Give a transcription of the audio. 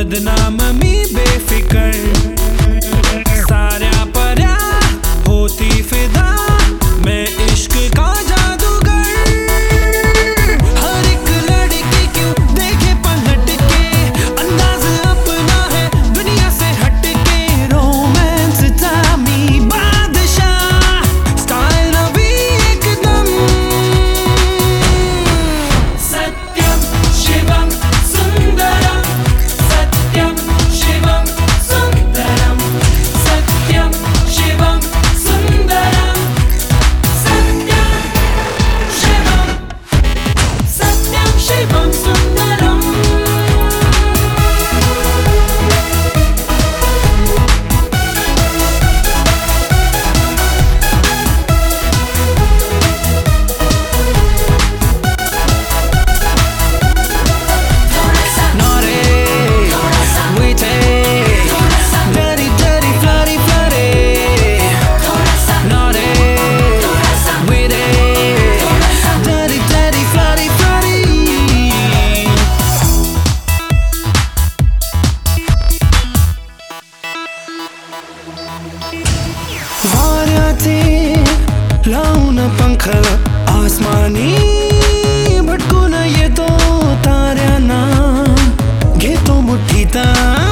बदनाम मी बेफिकर साऱ्या पर्या होती फिदा मैं इश्क का जादूगर हर एक लड़की क्यों देखे पलट के अंदाज अपना है दुनिया से हट के रोमांस चामी बादशाह स्टाइल नवी एकदम सत्यम शिवम सुंदरम सत्यम शिवम सुंदरम सत्यम शिवम सुंदरम सत्यम शिवम सुंदरम वाऱ्याचे लावून पंख आसमानी भटकून येतो ताऱ्यांना घेतो मुठीत